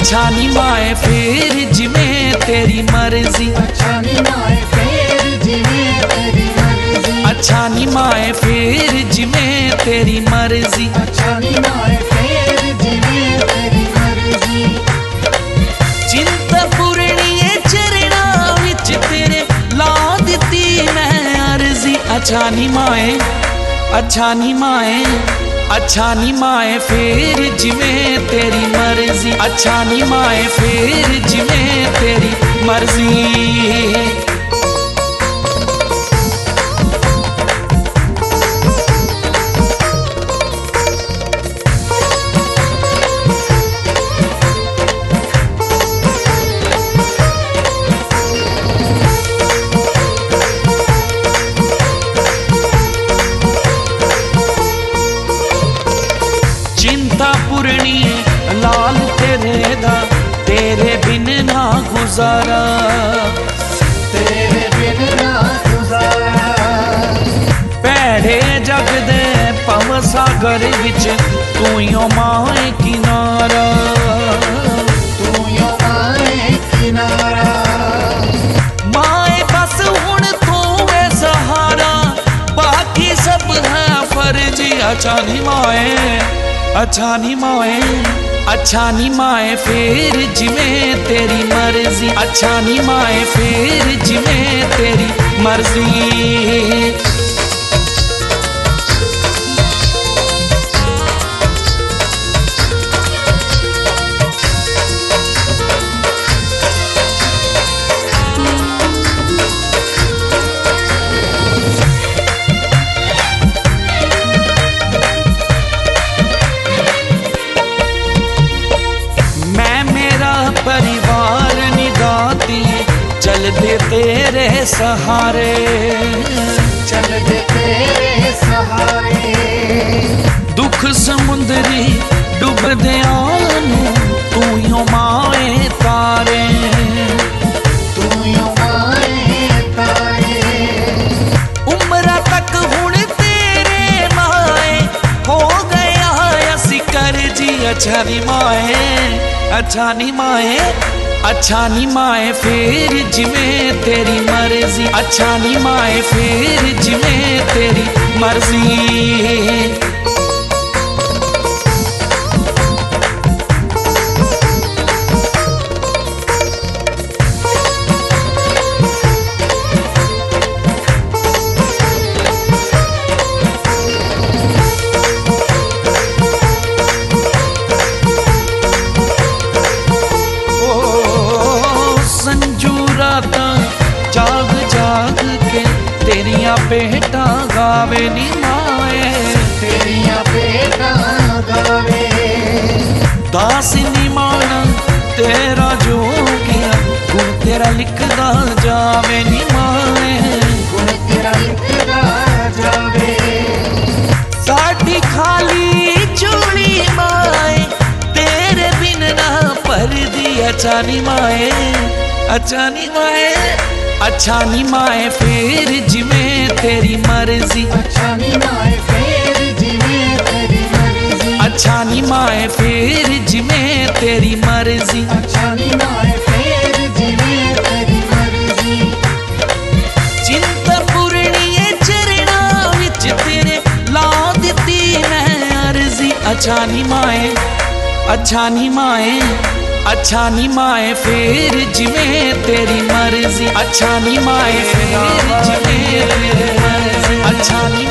अच्छा नी माए फिर जिमें तेरी मर्जी, अच्छा नी माए फिर जिमें तेरी मर्जी, अच्छा नी माए फिर जिमें तेरी मर्जी, अच्छा नी माए फिर जिमें तेरी मर्जी। चिंतपूर्णिए चरणा विच तेरे ला दिती मैं अर्जी। अच्छा नी माए, अच्छा नी माए, अच्छा नी माए फिर जिमें तेरी मर्जी, अच्छा नी माए फिर जिमें तेरी मर्जी। चिंतापूर्णी लाल तेरे दा तेरे बिन ना गुजारा, तेरे बिन ना गुजारा। भैड़े जग दे भव सागर विच तू यो माए किनारा, तू यो माए किनारा। माए बस हुण तू है सहारा, बाकी सब है फर्जी। अच्छा नी माए, अच्छा नी माए, अच्छा नी माए फिर जिमें तेरी मर्जी, अच्छा नी माए फिर जिमें तेरी मर्जी। परिवार निगाती चल दे तेरे सहारे, चल दे तेरे सहारे। दुख समुंदरी डूब दे आनू तू यो माए तारे, तू यो माए तारे। उम्र तक हुण तेरे माए हो गया असी कर जी। अच्छा नी माए, अच्छा नी माए, अच्छा नी माए फिर जिमें तेरी मर्जी, अच्छा नी माए फिर जिमें तेरी मर्जी। जाग जाग के तेरिया बेटा गावे नी माए, तेरिया बेटा गावे। दास नी माना तेरा जो किया गुण तेरा लिखदा जावे नी माए, गुण तेरा लिखदा जावे। साडी खाली चोली माए तेरे बिन ना भरदी। अच्छा नी माए, अच्छा नी माए, अच्छा नी माए फिर जिमें तेरी मर्जी, अच्छा नी माए फिर जिमें तेरी मर्जी, अच्छा नी माए फिर जिमें तेरी मर्जी, अच्छा नी माए फिर जिमें तेरी मर्जी। चिंतपूर्णिए चरणा विच तेरे ला दिती मैं अर्जी। अच्छा नी माए, अच्छा नी माए, अच्छा नी माए फिर जिमें तेरी मर्जी, अच्छा नी माए फिर जिमें तेरी मर्जी, अच्छा नी